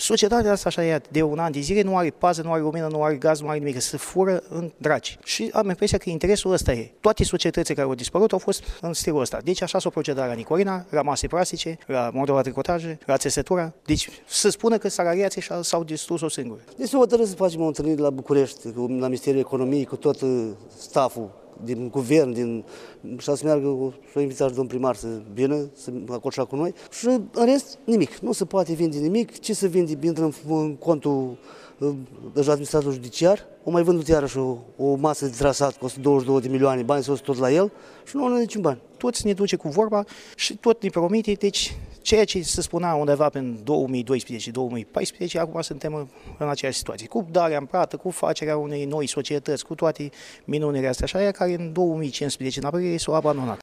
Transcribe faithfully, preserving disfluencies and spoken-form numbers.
Societatea asta așa e de un an de zile, nu are pază, nu are lumină, nu are gaz, nu are nimic, se fură în draci. Și am impresia că interesul ăsta e. Toate societățile care au dispărut au fost în stilul ăsta. Deci așa s-a procedat la Nicolina, la mase plastice, la Moldova Tricotaje, la țesătura. Deci să spună că salariații s-au distrus-o singuri. Deci se hotărât să facem o întâlnire la București, la Ministerul Economiei, cu tot stafful din guvern, din, și să meargă, să invitați domnul primar să vină, să acoșa cu noi. Și în rest, nimic. Nu se poate vinde nimic. Ce se vinde, intră în, în contul deja administratorul judiciar. O mai vândut iarăși o, o masă de trasat, costă douăzeci și două de milioane, bani s-au tot la el și nu au niciun bani. Toți ne duce cu vorba și tot ne promite, deci ceea ce se spunea undeva în două mii doisprezece două mii paisprezece, acum suntem în aceeași situație. Cu darea în plată, cu facerea unei noi societăți, cu toate minunile astea, așa, care în două mii cincisprezece, în aprilie, s-au abandonat.